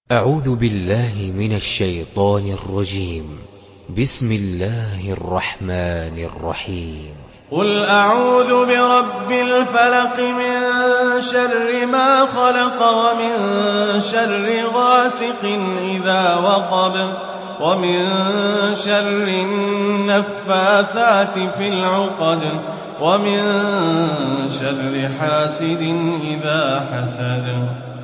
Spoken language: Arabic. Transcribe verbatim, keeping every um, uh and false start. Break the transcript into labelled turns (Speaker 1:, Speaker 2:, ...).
Speaker 1: أعوذ بالله من الشيطان الرجيم. بسم الله الرحمن الرحيم.
Speaker 2: قل أعوذ برب الفلق من شر ما خلق ومن شر غاسق إذا وقب ومن شر النفاثات في العقد ومن شر حاسد إذا حسد